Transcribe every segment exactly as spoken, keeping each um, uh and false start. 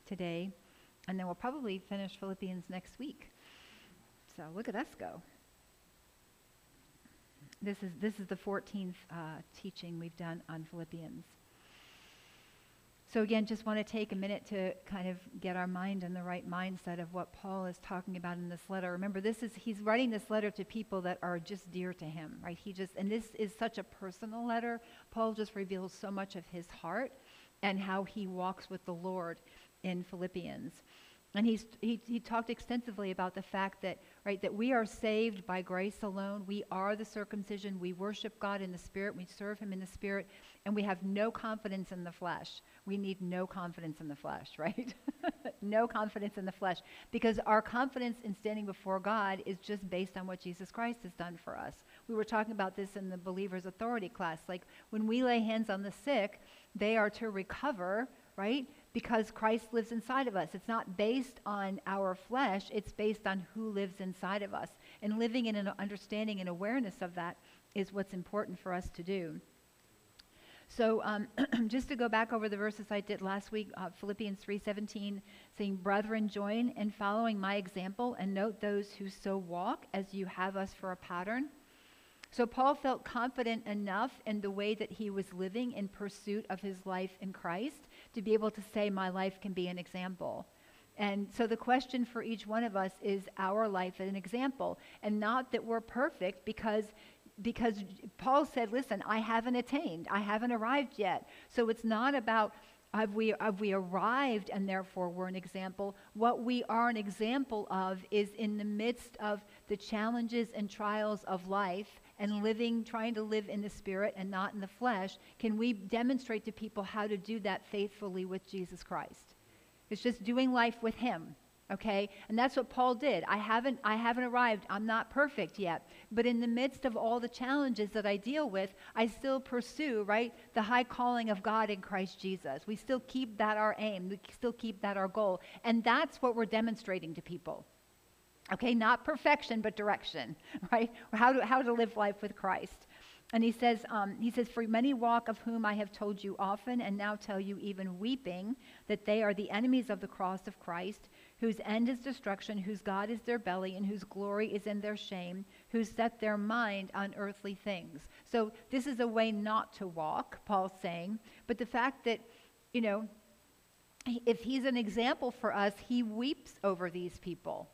today, and then we'll probably finish Philippians next week. So look at us go. This is this is the fourteenth uh, teaching we've done on Philippians. So again, just want to take a minute to kind of get our mind in the right mindset of what Paul is talking about in this letter. Remember, this is he's writing this letter to people that are just dear to him, right? He just and this is such a personal letter. Paul just reveals so much of his heart and how he walks with the Lord in Philippians. And he's, he he talked extensively about the fact that, right, that we are saved by grace alone. We are the circumcision. We worship God in the Spirit. We serve him in the Spirit. And we have no confidence in the flesh. We need no confidence in the flesh, right? No confidence in the flesh. Because our confidence in standing before God is just based on what Jesus Christ has done for us. We were talking about this in the Believer's Authority class. Like, when we lay hands on the sick, they are to recover, right? Because Christ lives inside of us. It's not based on our flesh. It's based on who lives inside of us. And living in an understanding and awareness of that is what's important for us to do. So um, just to go back over the verses I did last week, uh, Philippians three seventeen, saying, "Brethren, join in following my example and note those who so walk as you have us for a pattern." So Paul felt confident enough in the way that he was living in pursuit of his life in Christ to be able to say, my life can be an example. And so the question for each one of us is our life an example? And not that we're perfect, because because Paul said, listen, I haven't attained. I haven't arrived yet. So it's not about have we, have we arrived and therefore we're an example. What we are an example of is in the midst of the challenges and trials of life and living, trying to live in the Spirit and not in the flesh, can we demonstrate to people how to do that faithfully with Jesus Christ? It's just doing life with him, okay? And that's what Paul did. I haven't, I haven't arrived. I'm not perfect yet. But in the midst of all the challenges that I deal with, I still pursue, right, the high calling of God in Christ Jesus. We still keep that our aim. We still keep that our goal. And that's what we're demonstrating to people. Okay, not perfection, but direction, right? How to, how to live life with Christ. And he says, um, he says, "For many walk, of whom I have told you often, and now tell you even weeping, that they are the enemies of the cross of Christ, whose end is destruction, whose God is their belly, and whose glory is in their shame, who set their mind on earthly things." So this is a way not to walk, Paul's saying. But the fact that, you know, if he's an example for us, he weeps over these people.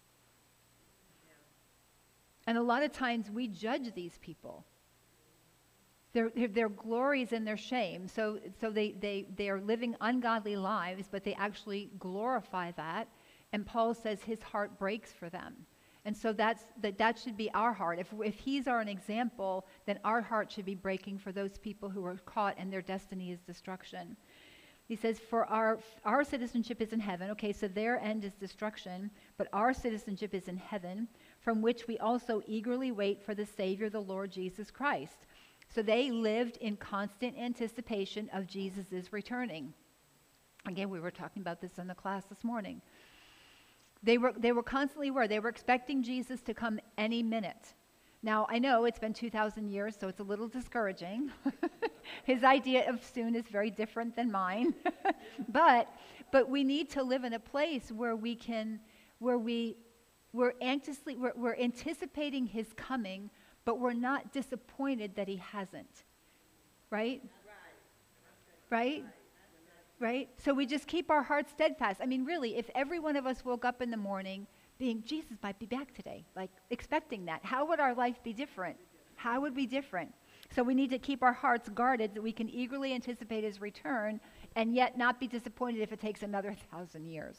And a lot of times we judge these people. Their, their glories and their shame. So, so they, they, they are living ungodly lives, but they actually glorify that. And Paul says his heart breaks for them. And so that's, that, that should be our heart. If, if he's our an example, then our heart should be breaking for those people who are caught and their destiny is destruction. He says, for our, our citizenship is in heaven. Okay, so their end is destruction, but our citizenship is in heaven, from which we also eagerly wait for the Savior, the Lord Jesus Christ. So they lived in constant anticipation of Jesus' returning. Again, we were talking about this in the class this morning. They were, they were constantly were. They were expecting Jesus to come any minute. Now, I know it's been two thousand years, so it's a little discouraging. His idea of soon is very different than mine. but but we need to live in a place where we can, where we, we're anxiously, we're, we're anticipating his coming, but we're not disappointed that he hasn't. Right? Right? Right? So we just keep our hearts steadfast. I mean, really, if every one of us woke up in the morning being, Jesus might be back today, like expecting that, how would our life be different? How would be different? So we need to keep our hearts guarded that we can eagerly anticipate his return and yet not be disappointed if it takes another thousand years.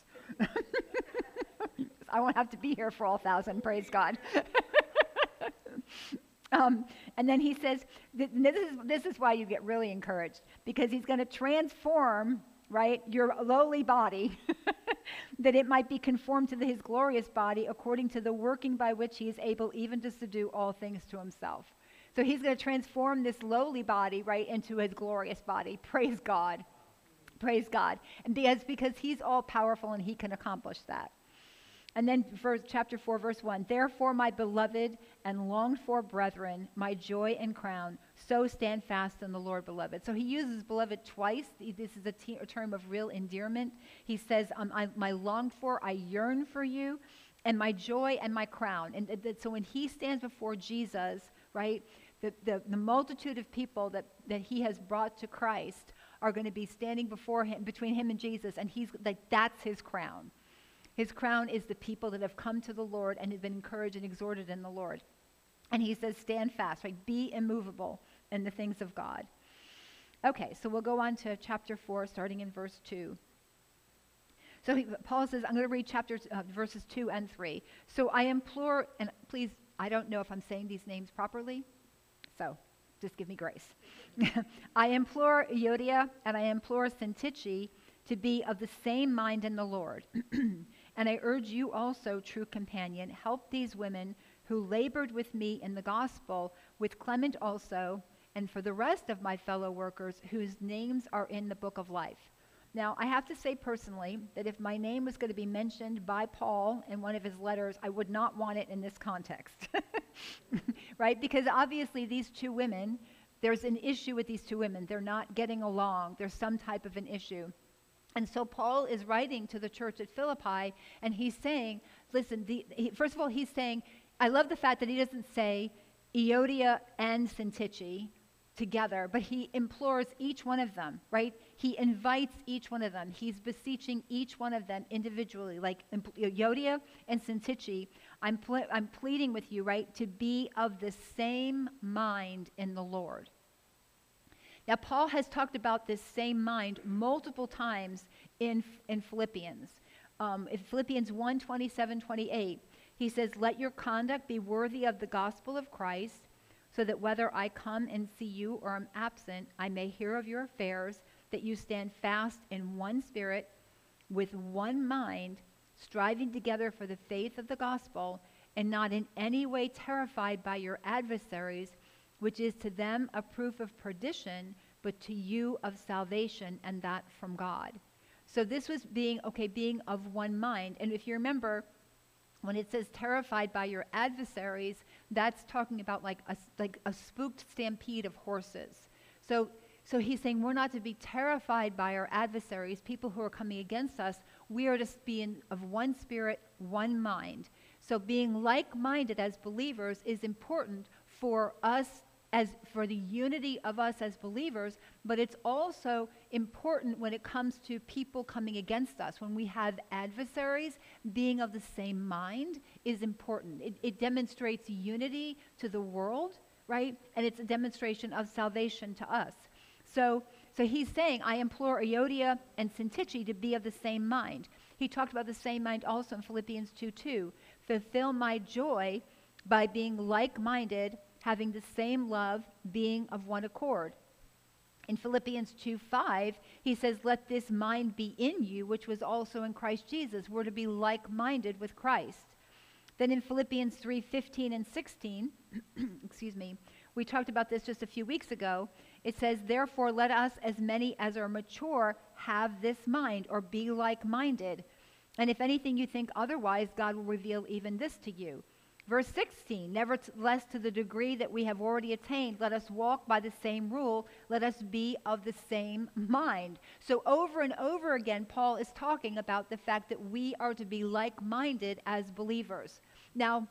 I won't have to be here for all thousand, praise God. um, and then he says, th- this is, this is why you get really encouraged, because he's going to transform, right, your lowly body, that it might be conformed to the, his glorious body, according to the working by which he is able even to subdue all things to himself. So he's going to transform this lowly body, right, into his glorious body. Praise God. Praise God. And because, because he's all powerful and he can accomplish that. And then verse, chapter four, verse one, therefore, my beloved and longed for brethren, my joy and crown, so stand fast in the Lord, beloved. So he uses beloved twice. This is a, te- a term of real endearment. He says, um, I, my longed for, I yearn for you, and my joy and my crown. And th- th- so when he stands before Jesus, right, the, the, the multitude of people that, that he has brought to Christ are going to be standing before him, between him and Jesus, and he's like, that's his crown. His crown is the people that have come to the Lord and have been encouraged and exhorted in the Lord. And he says, stand fast, right? Be immovable in the things of God. Okay, so we'll go on to chapter four, starting in verse two. So he, Paul says, I'm going to read chapters, uh, verses two and three. So I implore, and please, I don't know if I'm saying these names properly, so just give me grace. I implore Euodia and I implore Syntyche to be of the same mind in the Lord. And I urge you also, true companion, help these women who labored with me in the gospel, with Clement also, and for the rest of my fellow workers whose names are in the book of life. Now, I have to say personally that if my name was going to be mentioned by Paul in one of his letters, I would not want it in this context, right? Because obviously these two women, there's an issue with these two women. They're not getting along. There's some type of an issue. And so Paul is writing to the church at Philippi, and he's saying, listen, the, he, first of all, he's saying, I love the fact that he doesn't say Euodia and Syntyche together, but he implores each one of them, right? He invites each one of them. He's beseeching each one of them individually, like Euodia and Syntyche, I'm, ple- I'm pleading with you, right, to be of the same mind in the Lord. Now, Paul has talked about this same mind multiple times in, in Philippians. Um, in Philippians one, twenty-seven, twenty-eight, he says, let your conduct be worthy of the gospel of Christ, so that whether I come and see you or am absent, I may hear of your affairs, that you stand fast in one spirit, with one mind, striving together for the faith of the gospel, and not in any way terrified by your adversaries, which is to them a proof of perdition, but to you of salvation, and that from God. So this was being, okay, being of one mind. And if you remember, when it says terrified by your adversaries, that's talking about like a, like a spooked stampede of horses. So, so he's saying we're not to be terrified by our adversaries, people who are coming against us. We are to be in, of one spirit, one mind. So being like-minded as believers is important for us, as for the unity of us as believers, but it's also important when it comes to people coming against us. When we have adversaries, being of the same mind is important. It, it demonstrates unity to the world, right? And it's a demonstration of salvation to us. So, so he's saying, I implore Euodia and Syntyche to be of the same mind. He talked about the same mind also in Philippians two two. Fulfill my joy by being like-minded, having the same love, being of one accord. In Philippians two five, he says, let this mind be in you, which was also in Christ Jesus. We're to be like-minded with Christ. Then in Philippians three fifteen and sixteen, excuse me, we talked about this just a few weeks ago. It says, therefore, let us, as many as are mature, have this mind, or be like-minded. And if anything you think otherwise, God will reveal even this to you. Verse sixteen, nevertheless, to the degree that we have already attained, let us walk by the same rule, let us be of the same mind. So over and over again, Paul is talking about the fact that we are to be like-minded as believers. Now,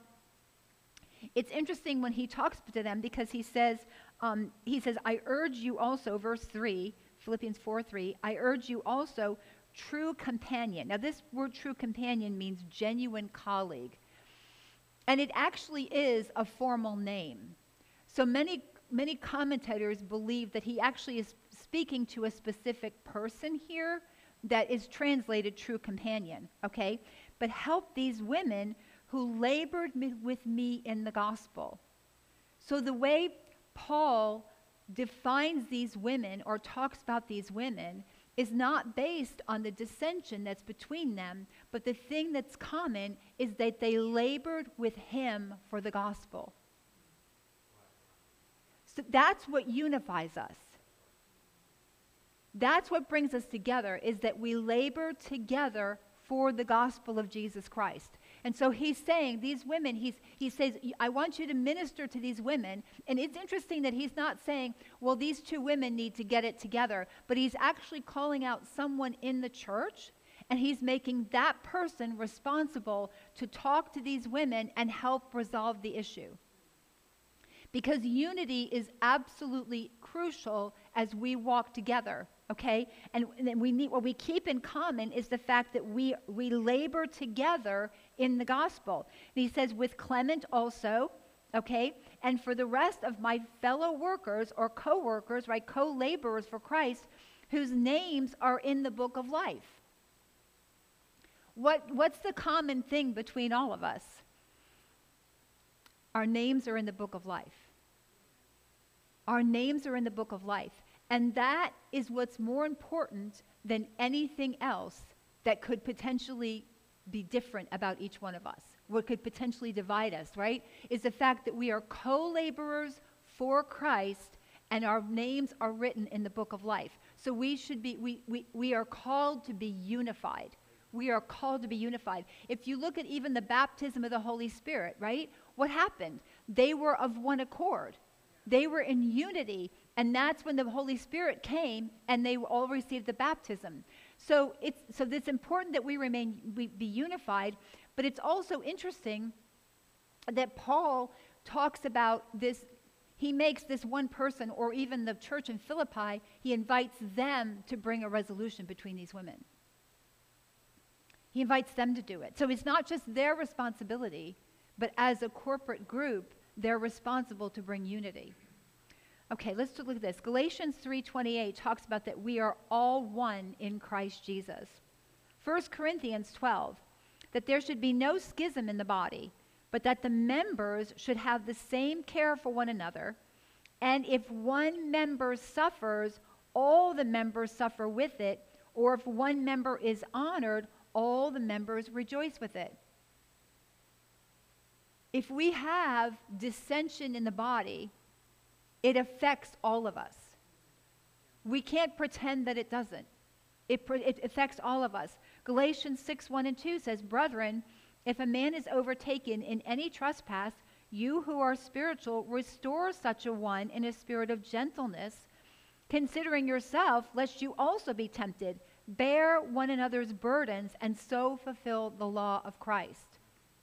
it's interesting when he talks to them, because he says, um, he says, I urge you also, verse three, Philippians four three, I urge you also, true companion. Now this word true companion means genuine colleague. And it actually is a formal name. So many, many commentators believe that he actually is speaking to a specific person here that is translated true companion, okay? But help these women who labored me, with me in the gospel. So the way Paul defines these women or talks about these women is not based on the dissension that's between them, but the thing that's common is that they labored with him for the gospel. So that's what unifies us. That's what brings us together, is that we labor together for the gospel of Jesus Christ. And so he's saying, these women, he's, he says, I want you to minister to these women. And it's interesting that he's not saying, well, these two women need to get it together. But he's actually calling out someone in the church, and he's making that person responsible to talk to these women and help resolve the issue. Because unity is absolutely crucial as we walk together. Okay, and then we need what we keep in common is the fact that we we labor together in the gospel. And he says, with Clement also, okay, and for the rest of my fellow workers or co-workers, right, co-laborers for Christ, whose names are in the book of life. What what's the common thing between all of us? Our names are in the book of life. Our names are in the book of life. And that is what's more important than anything else that could potentially be different about each one of us. What could potentially divide us, right? Is the fact that we are co-laborers for Christ and our names are written in the book of life. So we should be, we, we, we are called to be unified. We are called to be unified. If you look at even the baptism of the Holy Spirit, right? What happened? They were of one accord. They were in unity, and that's when the Holy Spirit came, and they all received the baptism. So it's so it's important that we remain we be unified, but it's also interesting that Paul talks about this. He makes this one person, or even the church in Philippi, he invites them to bring a resolution between these women. He invites them to do it. So it's not just their responsibility, but as a corporate group, they're responsible to bring unity. Okay, let's look at this. Galatians three twenty-eight talks about that we are all one in Christ Jesus. First Corinthians twelve, that there should be no schism in the body, but that the members should have the same care for one another. And if one member suffers, all the members suffer with it. Or if one member is honored, all the members rejoice with it. If we have dissension in the body, it affects all of us. We can't pretend that it doesn't. It, it affects all of us. Galatians six, one and two says, brethren, if a man is overtaken in any trespass, you who are spiritual, restore such a one in a spirit of gentleness, considering yourself, lest you also be tempted. Bear one another's burdens, and so fulfill the law of Christ.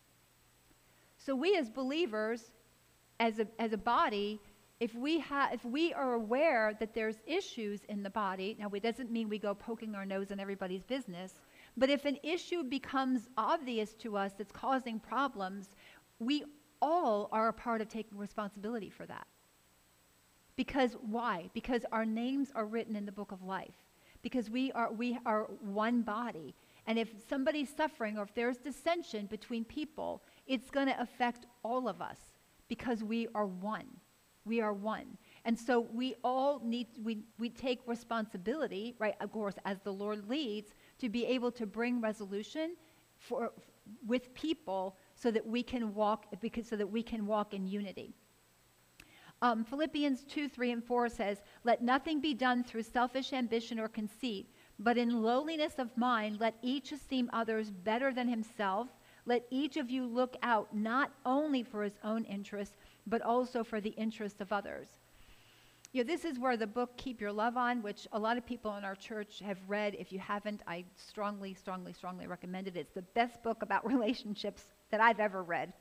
So we as believers, as a, as a body, if we, ha- if we are aware that there's issues in the body, now it doesn't mean we go poking our nose in everybody's business, but if an issue becomes obvious to us that's causing problems, we all are a part of taking responsibility for that. Because why? Because our names are written in the book of life. Because we are, we are one body. And if somebody's suffering or if there's dissension between people, it's going to affect all of us because we are one. We are one. And so we all need, we, we take responsibility, right, of course, as the Lord leads, to be able to bring resolution for, with people so that we can walk, because, so that we can walk in unity. Um, Philippians two, three, and four says, let nothing be done through selfish ambition or conceit, but in lowliness of mind, let each esteem others better than himself. Let each of you look out not only for his own interests, but also for the interests of others. You know, this is where the book Keep Your Love On, which a lot of people in our church have read. If you haven't, I strongly, strongly, strongly recommend it. It's the best book about relationships that I've ever read.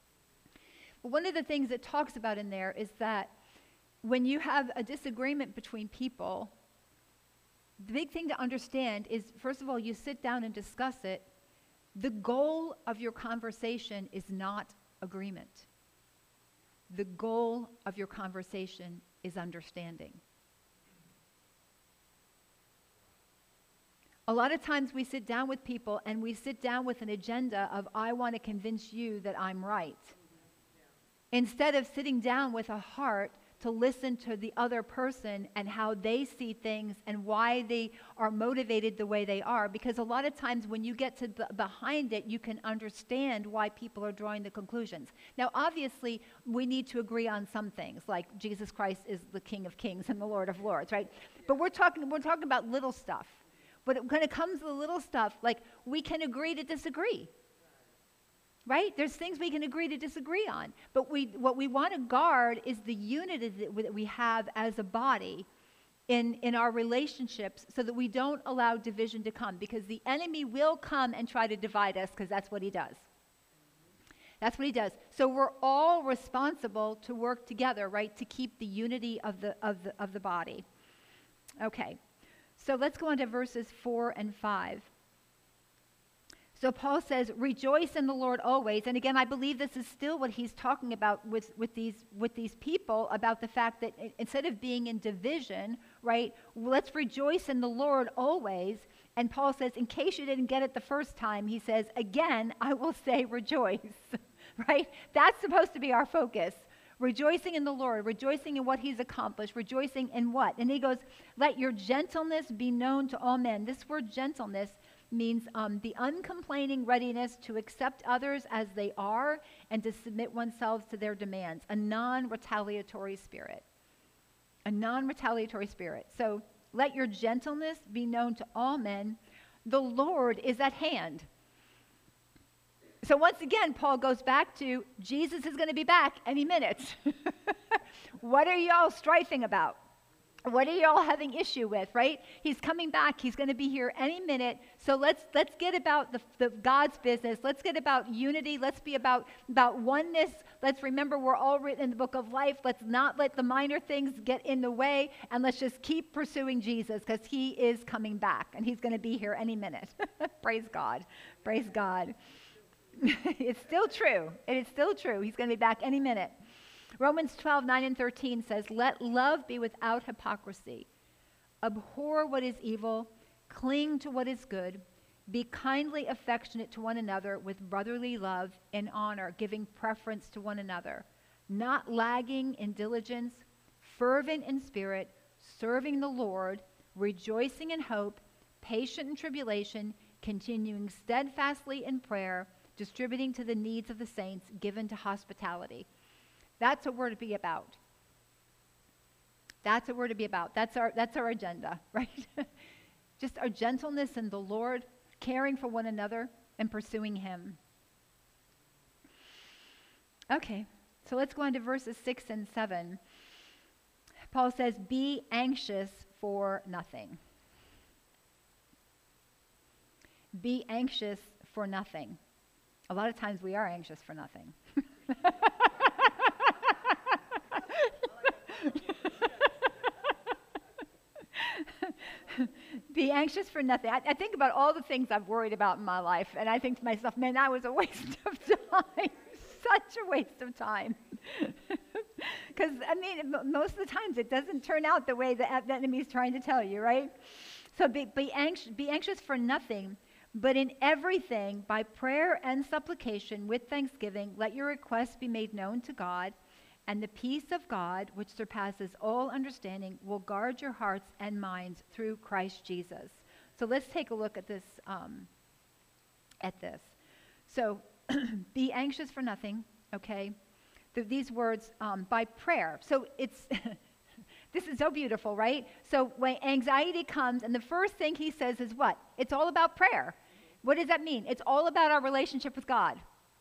But one of the things it talks about in there is that when you have a disagreement between people, the big thing to understand is, first of all, you sit down and discuss it. The goal of your conversation is not agreement. The goal of your conversation is understanding. A lot of times we sit down with people and we sit down with an agenda of, I want to convince you that I'm right. Instead of sitting down with a heart to listen to the other person and how they see things and why they are motivated the way they are. Because a lot of times when you get to the behind it, you can understand why people are drawing the conclusions. Now, obviously, we need to agree on some things, like Jesus Christ is the King of Kings and the Lord of Lords, right? But we're talking, we're talking about little stuff. But when it comes to the little stuff, like, we can agree to disagree. right? There's things we can agree to disagree on. But we, what we want to guard is the unity that we- that we have as a body in, in our relationships so that we don't allow division to come, because the enemy will come and try to divide us, because that's what he does. That's what he does. So we're all responsible to work together, right, to keep the unity of the, of the, of the body. Okay, so let's go on to verses four and five. So Paul says, rejoice in the Lord always. And again, I believe this is still what he's talking about with, with, these, with these people, about the fact that instead of being in division, right, let's rejoice in the Lord always. And Paul says, in case you didn't get it the first time, he says, again, I will say rejoice, right? That's supposed to be our focus. Rejoicing in the Lord, rejoicing in what he's accomplished, rejoicing in what? And he goes, let your gentleness be known to all men. This word gentleness means um, the uncomplaining readiness to accept others as they are and to submit oneself to their demands, a non-retaliatory spirit. A non-retaliatory spirit. So let your gentleness be known to all men. The Lord is at hand. So once again, Paul goes back to Jesus is going to be back any minute. What are y'all strifing about? What are y'all having issue with, right? He's coming back. He's going to be here any minute. So let's let's get about the, the God's business. Let's get about unity. Let's be about, about oneness. Let's remember we're all written in the book of life. Let's not let the minor things get in the way, and let's just keep pursuing Jesus, because he is coming back, and he's going to be here any minute. Praise God. Praise God. It's still true. It is still true. He's going to be back any minute. Romans twelve, nine and thirteen says, let love be without hypocrisy. Abhor what is evil. Cling to what is good. Be kindly affectionate to one another with brotherly love and honor, giving preference to one another. Not lagging in diligence, fervent in spirit, serving the Lord, rejoicing in hope, patient in tribulation, continuing steadfastly in prayer, distributing to the needs of the saints, given to hospitality. That's what we're to be about. That's what we're to be about. That's our, that's our agenda, right? Just our gentleness in the Lord, caring for one another, and pursuing him. Okay, so let's go on to verses six and seven. Paul says, be anxious for nothing. Be anxious for nothing. A lot of times we are anxious for nothing. Be anxious for nothing. I, I think about all the things I've worried about in my life, and I think to myself, man, that was a waste of time. Such a waste of time. Because, I mean, m- most of the times it doesn't turn out the way the, the enemy is trying to tell you, right? So be, be, anx- be anxious for nothing, but in everything, by prayer and supplication with thanksgiving, let your requests be made known to God. And the peace of God, which surpasses all understanding, will guard your hearts and minds through Christ Jesus. So let's take a look at this. Um, at this. So be anxious for nothing, okay? The, these words, um, by prayer. So it's, this is so beautiful, right? So when anxiety comes, and the first thing he says is what? It's all about prayer. What does that mean? It's all about our relationship with God.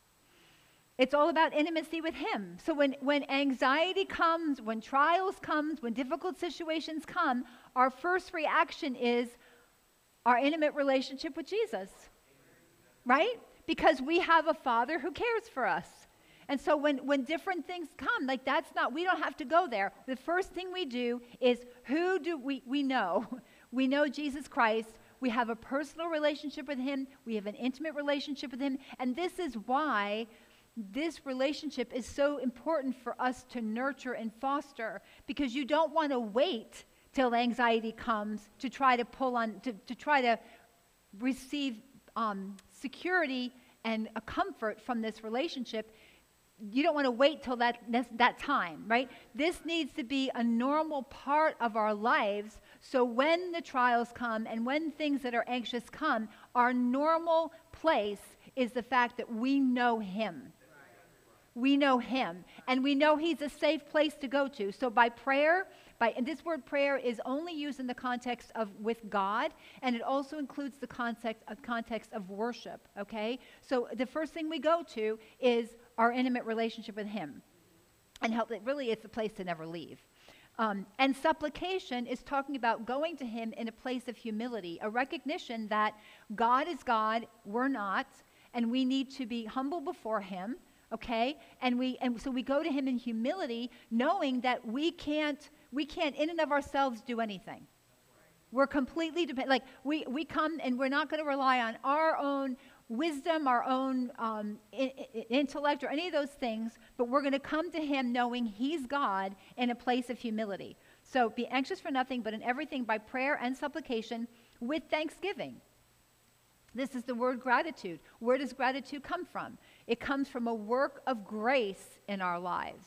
It's all about intimacy with him. So when, when anxiety comes, when trials comes, when difficult situations come, our first reaction is our intimate relationship with Jesus, right? Because we have a Father who cares for us. And so when, when different things come, like that's not, we don't have to go there. The first thing we do is, who do we, we know? We know Jesus Christ. We have a personal relationship with him. We have an intimate relationship with him. And this is why this relationship is so important for us to nurture and foster, because you don't want to wait till anxiety comes to try to pull on, to, to try to receive um, security and a comfort from this relationship. You don't want to wait till that, that time, right? This needs to be a normal part of our lives, so when the trials come and when things that are anxious come, our normal place is the fact that we know him. We know him, and we know he's a safe place to go to. So by prayer, By, and this word prayer is only used in the context of with God, and it also includes the context of, context of worship, okay? So the first thing we go to is our intimate relationship with him. And help, it really it's a place to never leave. Um, and supplication is talking about going to him in a place of humility, a recognition that God is God, we're not, and we need to be humble before him, okay? And we and so we go to him in humility, knowing that we can't we can't in and of ourselves do anything. We're completely dependent. Like we we come and we're not going to rely on our own wisdom, our own um, I- I- intellect, or any of those things, but we're going to come to him knowing he's God in a place of humility. So be anxious for nothing, but in everything by prayer and supplication with thanksgiving. This is the word gratitude. Where does gratitude come from? It comes from a work of grace in our lives.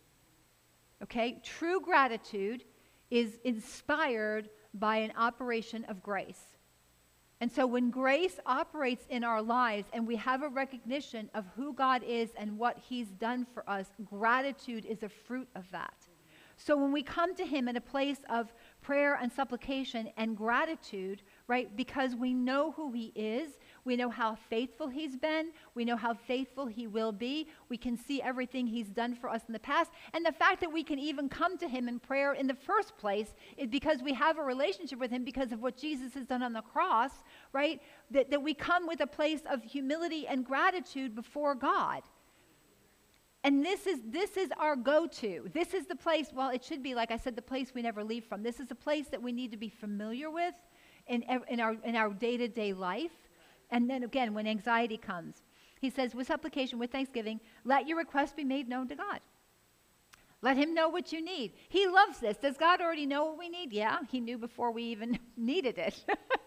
Okay? True gratitude is inspired by an operation of grace. And so when grace operates in our lives and we have a recognition of who God is and what he's done for us, gratitude is a fruit of that. So when we come to him in a place of prayer and supplication and gratitude, right, because we know who he is, we know how faithful he's been, we know how faithful he will be, we can see everything he's done for us in the past, and the fact that we can even come to him in prayer in the first place is because we have a relationship with him because of what Jesus has done on the cross, right, that, that we come with a place of humility and gratitude before God. And this is this is our go-to. This is the place, well, it should be, like I said, the place we never leave from. This is a place that we need to be familiar with in, in our in our day-to-day life. And then again, when anxiety comes, he says, with supplication, with thanksgiving, let your request be made known to God. Let him know what you need. He loves this. Does God already know what we need? Yeah, he knew before we even needed it.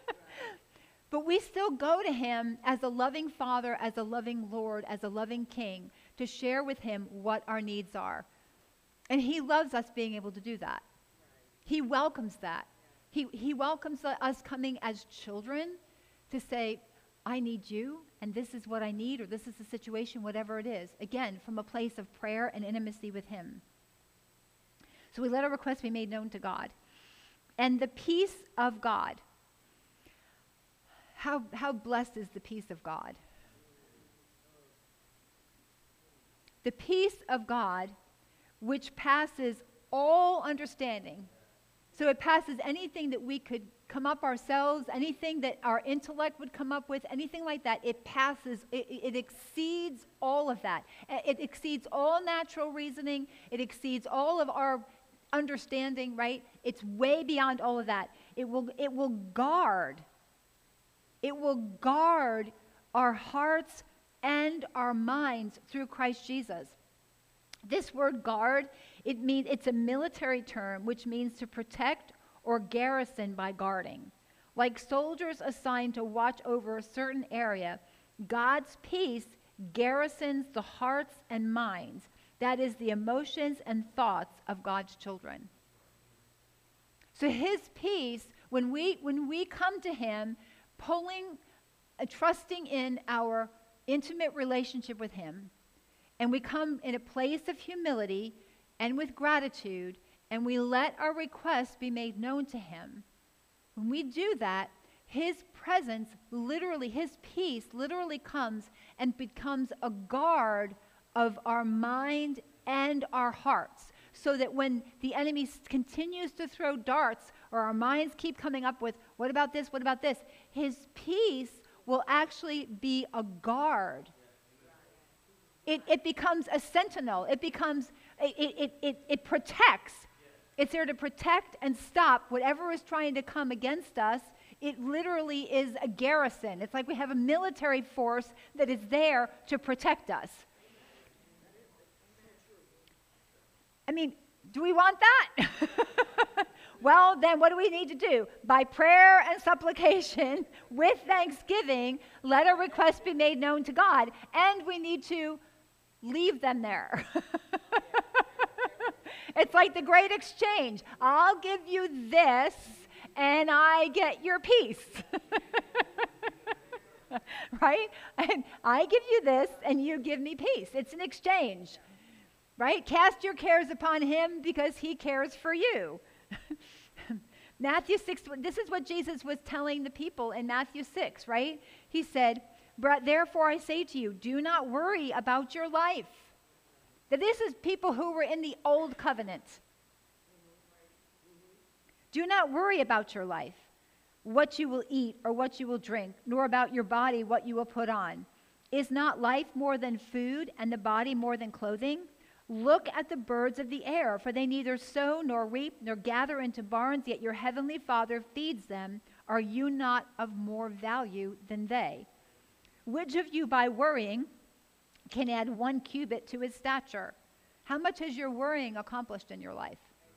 But we still go to him as a loving Father, as a loving Lord, as a loving King, to share with him what our needs are. And he loves us being able to do that. He welcomes that. He, he welcomes us coming as children to say, I need you, and this is what I need, or this is the situation, whatever it is. Again, from a place of prayer and intimacy with him. So we let our requests be made known to God. And the peace of God. How, how blessed is the peace of God? The peace of God, which passes all understanding. So it passes anything that we could come up ourselves, anything that our intellect would come up with, anything like that. It passes, it, it exceeds all of that. It exceeds all natural reasoning. It exceeds all of our understanding, right? It's way beyond all of that. It will, it will guard It will guard our hearts and our minds through Christ Jesus. This word guard, it means it's a military term which means to protect or garrison by guarding. Like soldiers assigned to watch over a certain area, God's peace garrisons the hearts and minds. That is the emotions and thoughts of God's children. So his peace, when we when we come to him, pulling, uh, trusting in our intimate relationship with him, and we come in a place of humility and with gratitude, and we let our requests be made known to him. When we do that, his presence, literally, his peace literally comes and becomes a guard of our mind and our hearts, so that when the enemy continues to throw darts, or our minds keep coming up with, what about this, what about this? His peace will actually be a guard. It, it becomes a sentinel. It becomes, it, it, it, it protects. It's there to protect and stop whatever is trying to come against us. It literally is a garrison. It's like we have a military force that is there to protect us. I mean, do we want that? Well, then what do we need to do? By prayer and supplication, with thanksgiving, let our requests be made known to God. And we need to leave them there. It's like the great exchange. I'll give you this, and I get your peace. Right? And I give you this, and you give me peace. It's an exchange. Right? Cast your cares upon him because he cares for you. Matthew six, this is what Jesus was telling the people in Matthew six, right? He said, therefore I say to you, do not worry about your life. Now, this is people who were in the old covenant. Do not worry about your life, what you will eat or what you will drink, nor about your body, what you will put on. Is not life more than food, and the body more than clothing? Look at the birds of the air, for they neither sow nor reap nor gather into barns, yet your heavenly Father feeds them. Are you not of more value than they? Which of you, by worrying, can add one cubit to his stature? How much has your worrying accomplished in your life?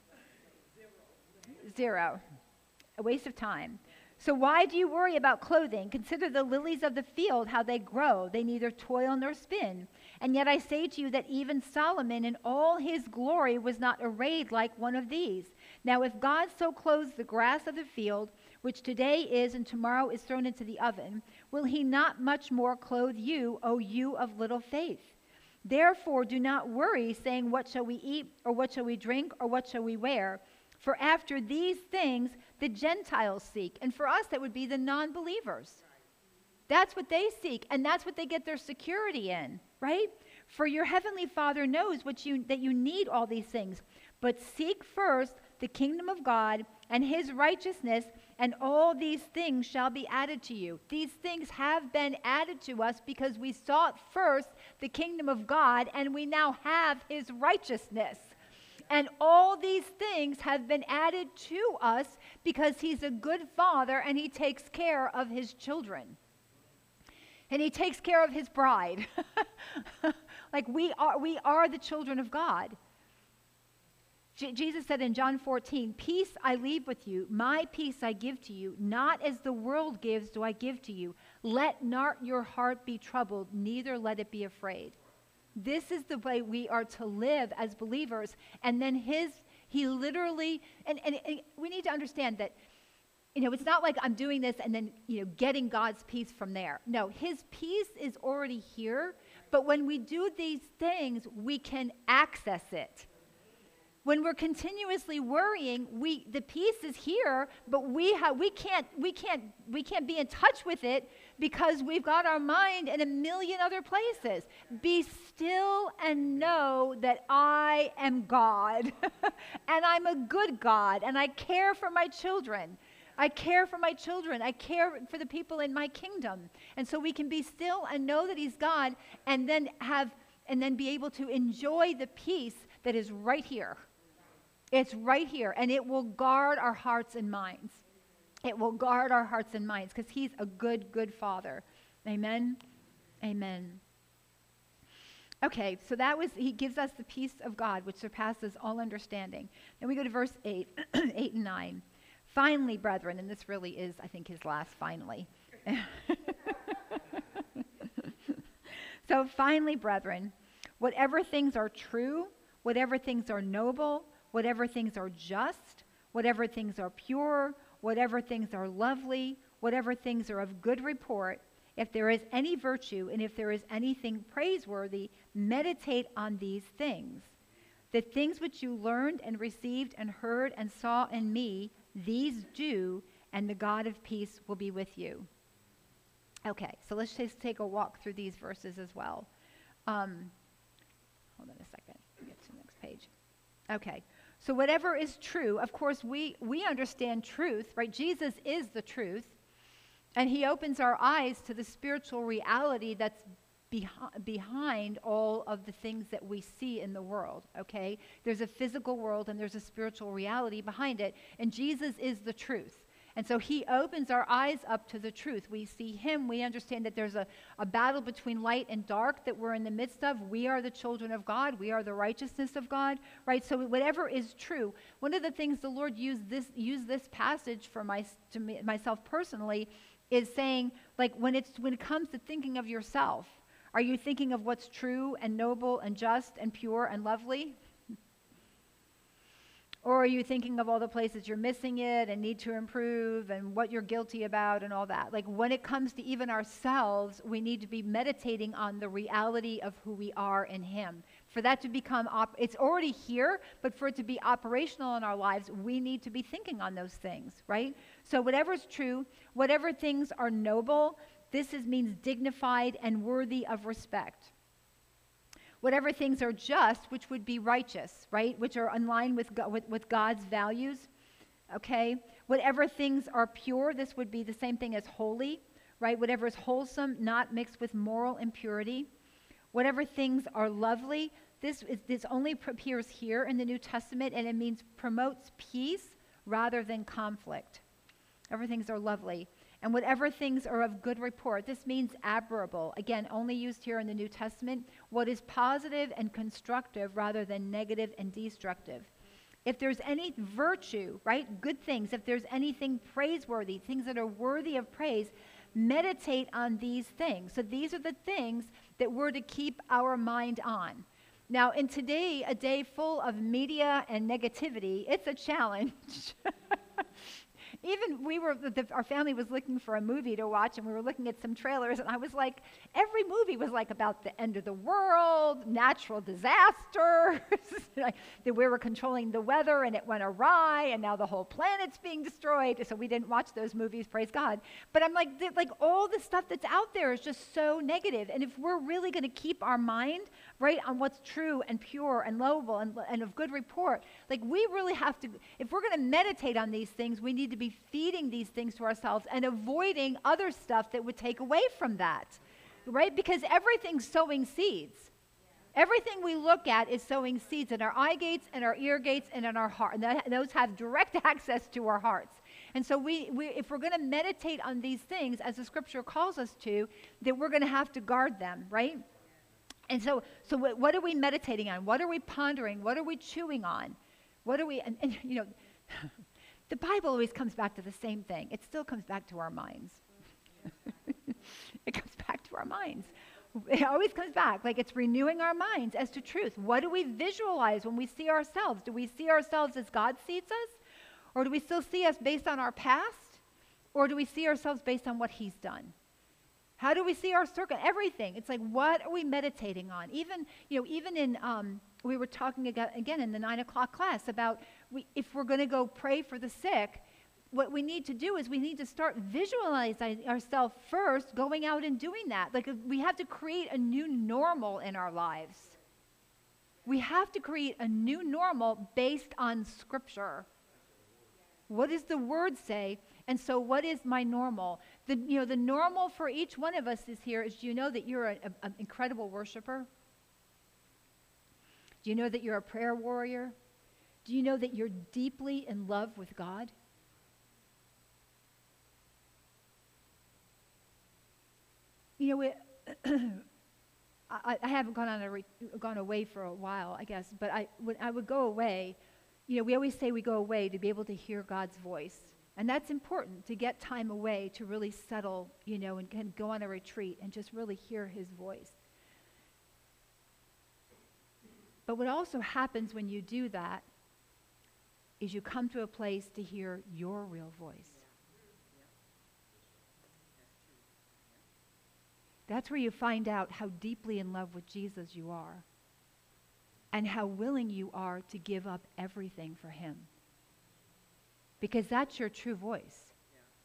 Zero. A waste of time. So why do you worry about clothing? Consider the lilies of the field, how they grow. They neither toil nor spin. And yet I say to you that even Solomon in all his glory was not arrayed like one of these. Now if God so clothes the grass of the field, which today is and tomorrow is thrown into the oven, will he not much more clothe you, O you of little faith? Therefore do not worry, saying, what shall we eat, or what shall we drink, or what shall we wear? For after these things the Gentiles seek. And for us, that would be the non-believers. That's what they seek, and that's what they get their security in, right? For your heavenly Father knows what you, that you need all these things. But seek first the kingdom of God and his righteousness, and all these things shall be added to you. These things have been added to us because we sought first the kingdom of God, and we now have his righteousness. And all these things have been added to us because he's a good father and he takes care of his children. And he takes care of his bride. Like we are, we are the children of God. J- Jesus said in John fourteen, peace I leave with you, my peace I give to you, not as the world gives do I give to you. Let not your heart be troubled, neither let it be afraid. This is the way we are to live as believers. And then his, he literally, and, and, and we need to understand that, you know, it's not like I'm doing this and then, you know, getting God's peace from there. No, his peace is already here. But when we do these things, we can access it. When we're continuously worrying, we the peace is here, but we have we can't we can't we can't be in touch with it because we've got our mind in a million other places. Be still and know that I am God, and I'm a good God, and I care for my children. I care for my children. I care for the people in my kingdom, and so we can be still and know that He's God, and then have and then be able to enjoy the peace that is right here. It's right here, and it will guard our hearts and minds. It will guard our hearts and minds because he's a good, good father. Amen? Amen. Okay, so that was, he gives us the peace of God, which surpasses all understanding. Then we go to verse eight, eight and nine. Finally, brethren, and this really is, I think, his last finally. So finally, brethren, whatever things are true, whatever things are noble, whatever things are just, whatever things are pure, whatever things are lovely, whatever things are of good report, if there is any virtue and if there is anything praiseworthy, meditate on these things. The things which you learned and received and heard and saw in me, these do, and the God of peace will be with you. Okay, so let's just take a walk through these verses as well. Um, hold on a second. Get to the next page. Okay. So whatever is true, of course, we, we understand truth, right? Jesus is the truth, and he opens our eyes to the spiritual reality that's behi- behind all of the things that we see in the world, okay? There's a physical world, and there's a spiritual reality behind it, and Jesus is the truth. And so he opens our eyes up to the truth. We see him. We understand that there's a, a battle between light and dark that we're in the midst of. We are the children of God. We are the righteousness of God, right? So whatever is true. One of the things the Lord used this used this passage for my, to me, myself personally is saying, like, when it's when it comes to thinking of yourself, are you thinking of what's true and noble and just and pure and lovely? Or are you thinking of all the places you're missing it and need to improve and what you're guilty about and all that? Like when it comes to even ourselves, we need to be meditating on the reality of who we are in him. For that to become, op- it's already here, but for it to be operational in our lives, we need to be thinking on those things, right? So whatever's true, whatever things are noble, this is, means dignified and worthy of respect. Whatever things are just, which would be righteous, right? Which are in line with, God, with, with God's values, okay? Whatever things are pure, this would be the same thing as holy, right? Whatever is wholesome, not mixed with moral impurity. Whatever things are lovely, this, is, this only appears here in the New Testament, and it means promotes peace rather than conflict. Everything's are lovely. And whatever things are of good report, this means admirable. Again, only used here in the New Testament. What is positive and constructive rather than negative and destructive. If there's any virtue, right, good things, if there's anything praiseworthy, things that are worthy of praise, meditate on these things. So these are the things that we're to keep our mind on. Now, in today, a day full of media and negativity, it's a challenge. Even we were, the, our family was looking for a movie to watch, and we were looking at some trailers, and I was like, every movie was like about the end of the world, natural disasters, like, that we were controlling the weather, and it went awry, and now the whole planet's being destroyed. So we didn't watch those movies, praise God. But I'm like, th- like all the stuff that's out there is just so negative. And if we're really going to keep our mind right on what's true and pure and lovable and, and of good report, like we really have to, if we're going to meditate on these things, we need to be feeding these things to ourselves and avoiding other stuff that would take away from that, right? Because everything's sowing seeds. Everything we look at is sowing seeds in our eye gates and our ear gates and in our heart. And that, those have direct access to our hearts. And so we, we if we're going to meditate on these things, as the scripture calls us to, that we're going to have to guard them, right? And so, so what, what are we meditating on? What are we pondering? What are we chewing on? What are we, and, and you know, the Bible always comes back to the same thing. It still comes back to our minds. It comes back to our minds. It always comes back. Like it's renewing our minds as to truth. What do we visualize when we see ourselves? Do we see ourselves as God sees us? Or do we still see us based on our past? Or do we see ourselves based on what he's done? How do we see our circle? Everything. It's like, what are we meditating on? Even, you know, even in, um, we were talking again, again in the nine o'clock class about we, if we're going to go pray for the sick, what we need to do is we need to start visualizing ourselves first, going out and doing that. Like we have to create a new normal in our lives. We have to create a new normal based on Scripture. What does the Word say? And so what is my normal? The, you know, the normal for each one of us is here is, do you know that you're an incredible worshiper? Do you know that you're a prayer warrior? Do you know that you're deeply in love with God? You know, it, I, I haven't gone on a re, gone away for a while, I guess, but I when I would go away, you know, we always say we go away to be able to hear God's voice. And that's important, to get time away to really settle, you know, and can go on a retreat and just really hear his voice. But what also happens when you do that is you come to a place to hear your real voice. That's where you find out how deeply in love with Jesus you are and how willing you are to give up everything for him. Because that's your true voice.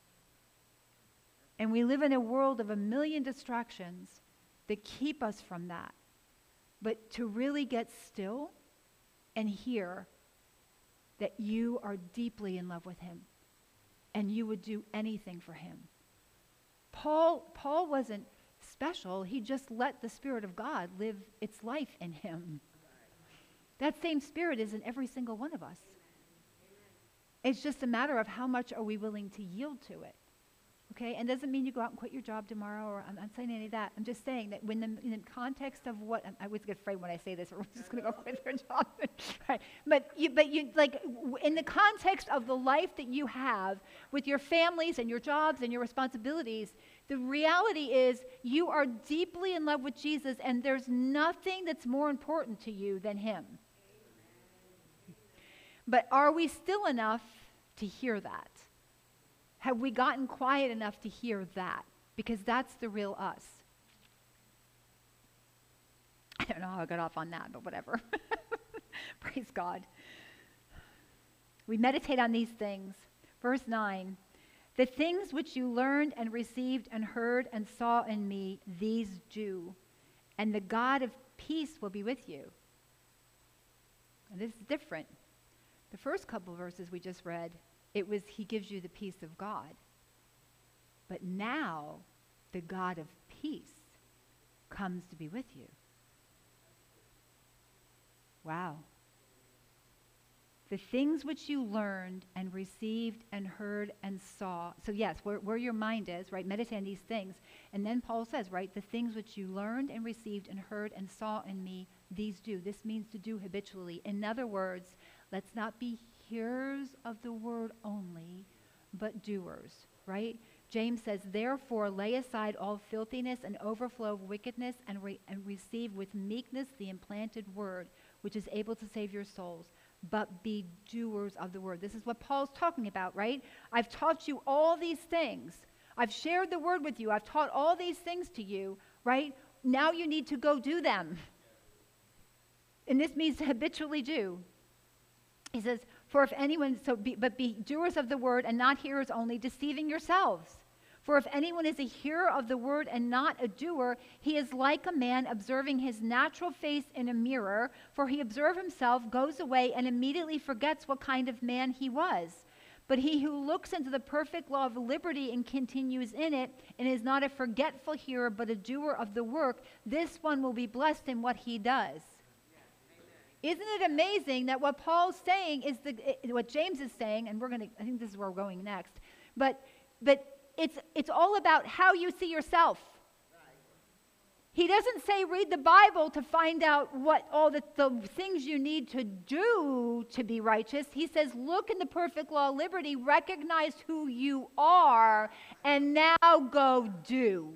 And we live in a world of a million distractions that keep us from that. But to really get still and hear that you are deeply in love with him and you would do anything for him. Paul, Paul wasn't special. He just let the Spirit of God live its life in him. That same Spirit is in every single one of us. It's just a matter of how much are we willing to yield to it. Okay? And doesn't mean you go out and quit your job tomorrow, or I'm not saying any of that. I'm just saying that when the, in the context of what, I always get afraid when I say this, everyone's just going to go quit their job. Right? But you, but you, like, in the context of the life that you have with your families and your jobs and your responsibilities, the reality is you are deeply in love with Jesus, and there's nothing that's more important to you than him. But are we still enough to hear that? Have we gotten quiet enough to hear that? Because that's the real us. don't know how I got off on that, but whatever. Praise God. We meditate on these things. Verse nine, the things which you learned and received and heard and saw in me, these do, and the God of peace will be with you. And this is different. The first couple verses we just read, it was he gives you the peace of God. But now, the God of peace comes to be with you. Wow. The things which you learned and received and heard and saw. So yes, where, where your mind is, right? Meditate on these things. And then Paul says, right, the things which you learned and received and heard and saw in me, these do. This means to do habitually. In other words, let's not be hearers of the word only, but doers, right? James says, therefore, lay aside all filthiness and overflow of wickedness and, re- and receive with meekness the implanted word, which is able to save your souls. But be doers of the word. This is what Paul's talking about, right? I've taught you all these things. I've shared the word with you. I've taught all these things to you, right? Now you need to go do them. And this means to habitually do. He says, for if anyone, so be, but be doers of the word and not hearers only, deceiving yourselves. For if anyone is a hearer of the word and not a doer, he is like a man observing his natural face in a mirror, for he observes himself, goes away, and immediately forgets what kind of man he was. But he who looks into the perfect law of liberty and continues in it, and is not a forgetful hearer, but a doer of the work, this one will be blessed in what he does. Isn't it amazing that what Paul's saying is the what James is saying, and we're going to, I think this is where we're going next, but but it's it's all about how you see yourself. He doesn't say read the Bible to find out what all the, the things you need to do to be righteous. He says look in the perfect law of liberty, recognize who you are, and now go do.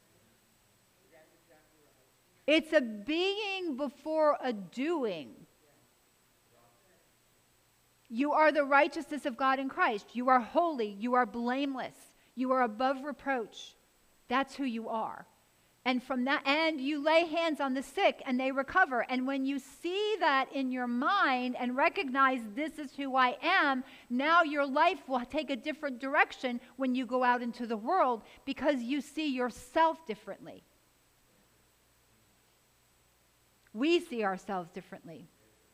It's a being before a doing. You are the righteousness of God in Christ. You are holy. You are blameless. You are above reproach. That's who you are. And from that, and you lay hands on the sick and they recover. And when you see that in your mind and recognize this is who I am, now your life will take a different direction when you go out into the world because you see yourself differently. We see ourselves differently.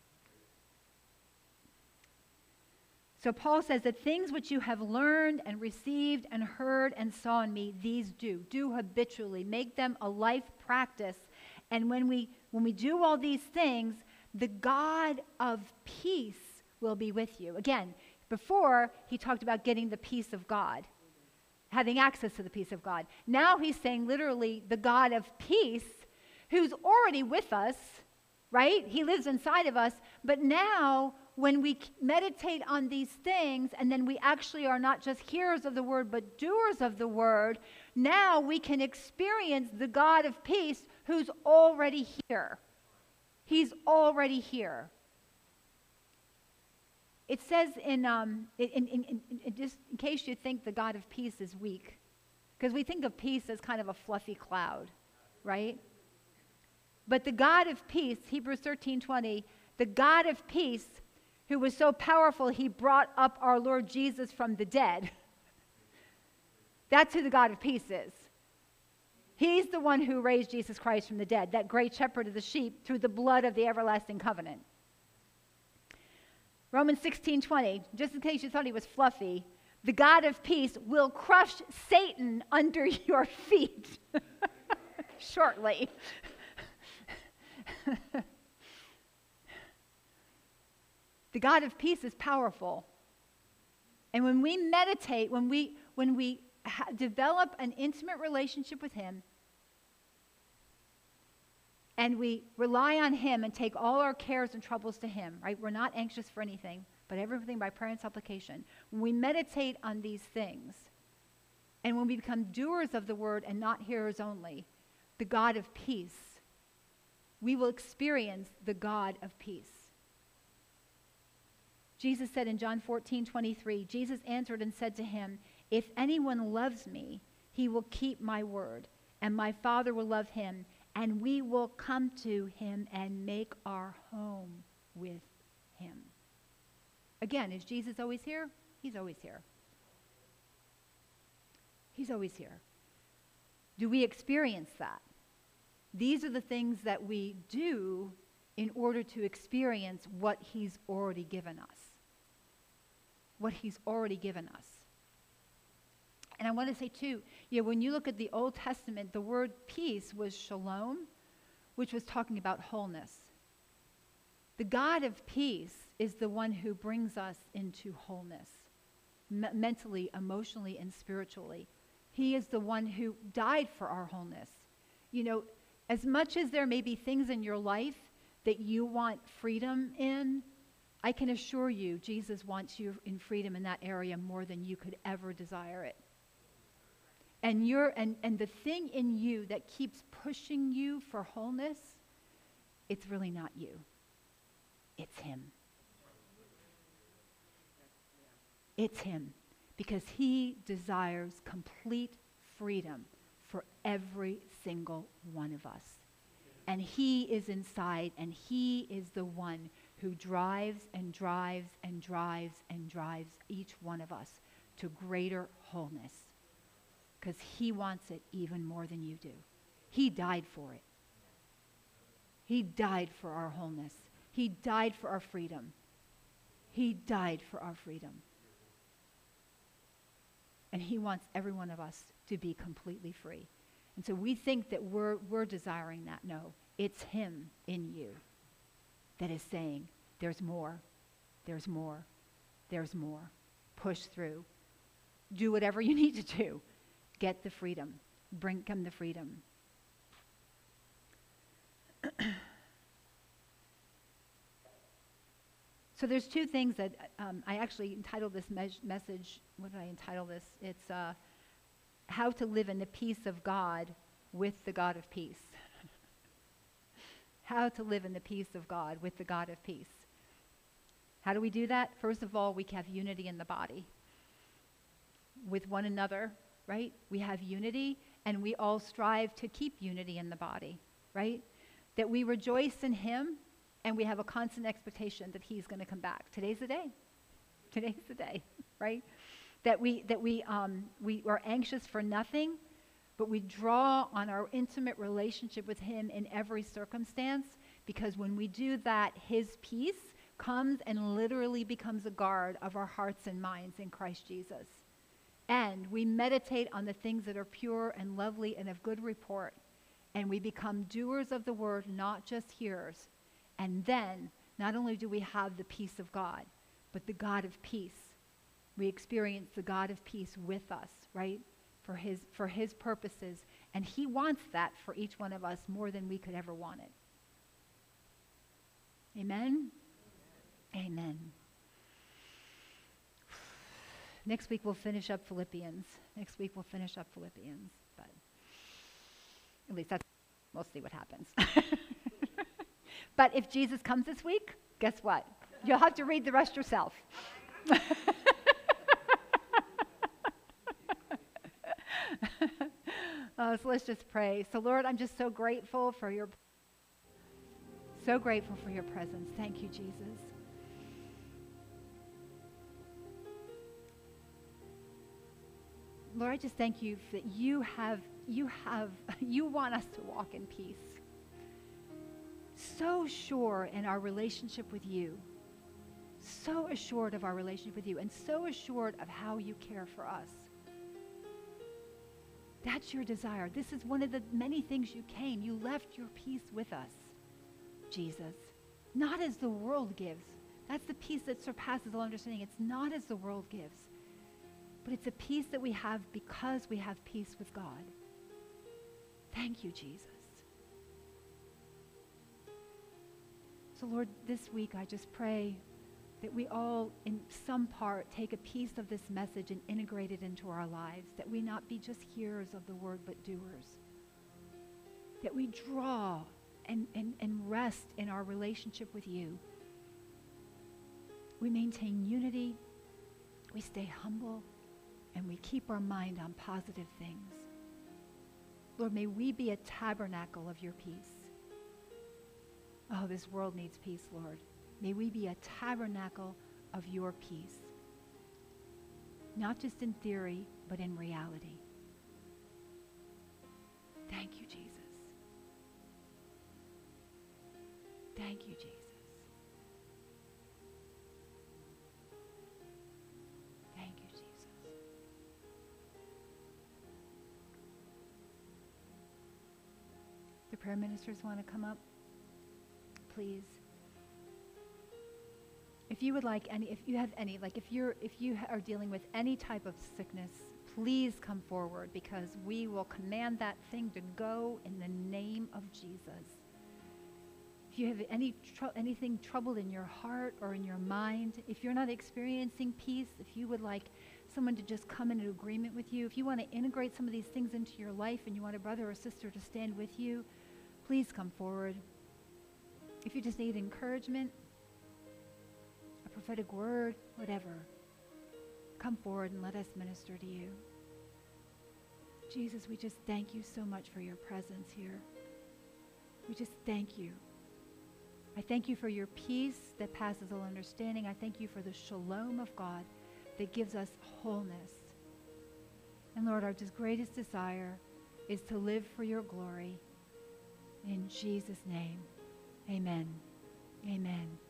So Paul says, the things which you have learned and received and heard and saw in me, these do. Do habitually. Make them a life practice. And when we when we do all these things, the God of peace will be with you. Again, before he talked about getting the peace of God, having access to the peace of God. Now he's saying literally the God of peace, who's already with us, right? He lives inside of us. But now, when we meditate on these things, and then we actually are not just hearers of the word, but doers of the word, now we can experience the God of peace who's already here. He's already here. It says in, um, in, in, in, in, just in case you think the God of peace is weak, because we think of peace as kind of a fluffy cloud, right? But the God of peace, Hebrews thirteen twenty, the God of peace, who was so powerful he brought up our Lord Jesus from the dead. That's who the God of peace is. He's the one who raised Jesus Christ from the dead, that great shepherd of the sheep, through the blood of the everlasting covenant. Romans sixteen twenty, just in case you thought he was fluffy, the God of peace will crush Satan under your feet shortly. The God of peace is powerful. And when we meditate, when we when we ha- develop an intimate relationship with him, and we rely on him and take all our cares and troubles to him, right? We're not anxious for anything, but everything by prayer and supplication. When we meditate on these things, and when we become doers of the word and not hearers only, the God of peace, we will experience the God of peace. Jesus said in John fourteen twenty-three, Jesus answered and said to him, if anyone loves me, he will keep my word, and my Father will love him, and we will come to him and make our home with him. Again, is Jesus always here? He's always here. He's always here. Do we experience that? These are the things that we do in order to experience what he's already given us. What he's already given us. And I want to say too, you know, when you look at the Old Testament, the word peace was shalom, which was talking about wholeness. The God of peace is the one who brings us into wholeness, me- mentally, emotionally, and spiritually. He is the one who died for our wholeness. You know, as much as there may be things in your life that you want freedom in, I can assure you Jesus wants you in freedom in that area more than you could ever desire it. And you're and, and the thing in you that keeps pushing you for wholeness, it's really not you. It's him. It's him. Because he desires complete freedom for every single one of us. And he is inside, and he is the one who drives and drives and drives and drives each one of us to greater wholeness. Because he wants it even more than you do. He died for it. He died for our wholeness. He died for our freedom. He died for our freedom. And he wants every one of us to be completely free. And so we think that we're we're desiring that. No, it's him in you that is saying, there's more, there's more, there's more. Push through. Do whatever you need to do. Get the freedom. Bring come the freedom. So there's two things that um, I actually entitled this mes- message. What did I entitle this? It's uh, how to live in the peace of God with the God of peace. How to live in the peace of God with the God of peace. How do we do that? First of all, we have unity in the body with one another, right? We have unity, and we all strive to keep unity in the body, right? That we rejoice in him, and we have a constant expectation that he's going to come back. Today's the day. Today's the day, right? That we that we um, we are anxious for nothing, but we draw on our intimate relationship with him in every circumstance, because when we do that, his peace comes and literally becomes a guard of our hearts and minds in Christ Jesus. And we meditate on the things that are pure and lovely and of good report, and we become doers of the word, not just hearers. And then, not only do we have the peace of God, but the God of peace. We experience the God of peace with us, right? For his, for his purposes. And he wants that for each one of us more than we could ever want it. Amen? Amen. Amen. Next week we'll finish up Philippians. Next week we'll finish up Philippians. But at least that's, we'll see what happens. But if Jesus comes this week, guess what? You'll have to read the rest yourself. uh, so let's just pray. So Lord, I'm just so grateful for your, so grateful for your presence. Thank you, Jesus. Lord, I just thank you that you have, you have, you want us to walk in peace. So sure in our relationship with you, so assured of our relationship with you, and so assured of how you care for us. That's your desire. This is one of the many things you came. You left your peace with us, Jesus. Not as the world gives. That's the peace that surpasses all understanding. It's not as the world gives, but it's a peace that we have because we have peace with God. Thank you, Jesus. So Lord, this week I just pray that we all, in some part, take a piece of this message and integrate it into our lives, that we not be just hearers of the word, but doers. That we draw and, and, and rest in our relationship with you. We maintain unity, we stay humble, and we keep our mind on positive things. Lord, may we be a tabernacle of your peace. Oh, this world needs peace, Lord. May we be a tabernacle of your peace. Not just in theory, but in reality. Thank you, Jesus. Thank you, Jesus. Thank you, Jesus. The prayer ministers want to come up, please. If you would like any, if you have any, like if you're, if you are dealing with any type of sickness, please come forward, because we will command that thing to go in the name of Jesus. If you have any tr- anything troubled in your heart or in your mind, if you're not experiencing peace, if you would like someone to just come into agreement with you, if you want to integrate some of these things into your life and you want a brother or sister to stand with you, please come forward. If you just need encouragement, a prophetic word, whatever, come forward and let us minister to you. Jesus, we just thank you so much for your presence here. We just thank you. I thank you for your peace that passes all understanding. I thank you for the shalom of God that gives us wholeness. And Lord, our just greatest desire is to live for your glory. In Jesus' name, amen. Amen.